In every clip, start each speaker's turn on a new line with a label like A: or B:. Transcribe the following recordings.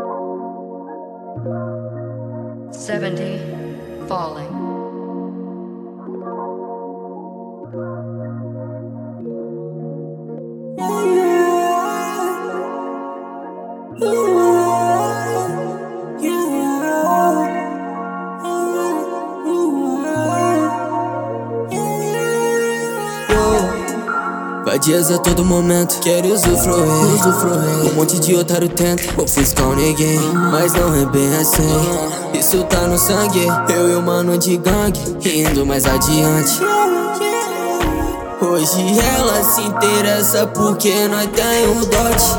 A: 70 falling.
B: Vadias a todo momento, quero usufruir. Um monte de otário tenta ofuscar ninguém, mas não é bem assim. Isso tá no sangue, eu e o mano de gangue, indo mais adiante. Hoje ela se interessa porque nós tem um dote.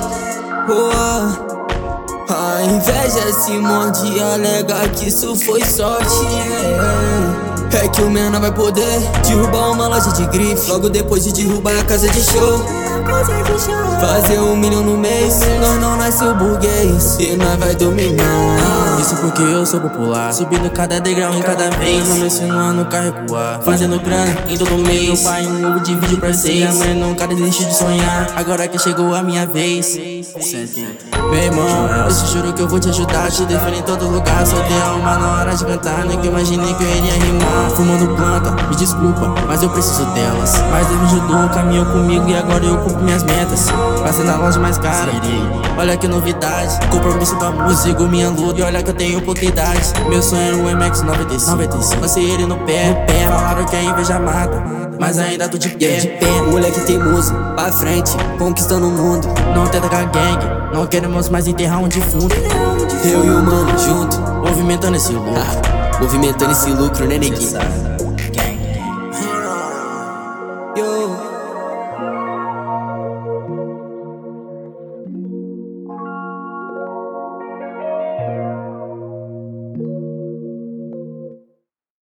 B: A inveja se morde e alega que isso foi sorte. É que o menor vai poder derrubar uma loja de grife, logo depois de derrubar a casa de show. Fazer 1 milhão no mês, nós não nasceu burguês e nós vai dominar.
C: Isso porque eu sou popular, subindo cada degrau em cada vez, não me ensinando nunca recuar, fazendo grana em todo mês. Meu pai um ovo de vídeo pra 6, a mãe nunca desistiu de sonhar. Agora que chegou a minha vez, meu irmão, eu te juro que eu vou te ajudar, te defender em todo lugar. Só dei alma na hora de cantar, nunca imaginei que eu iria rimar. Fumando planta, me desculpa, mas eu preciso delas. Mas Deus me ajudou, caminhou comigo e agora eu cumpro minhas metas. Passei na loja mais cara, olha que novidade, compromisso pra música, sigo minha luta e olha que eu tenho pouca idade. Meu sonho era o MX 95, lancei ele no pé. Falaram que a inveja mata, mas ainda tô de pé.
B: Moleque teimoso, pra frente, conquistando o mundo.
C: Não tenta com a gangue, não queremos mais enterrar um defunto.
B: Eu e o mano junto,
C: movimentando esse lucro.
B: Movimentando esse lucro, né, neguinho?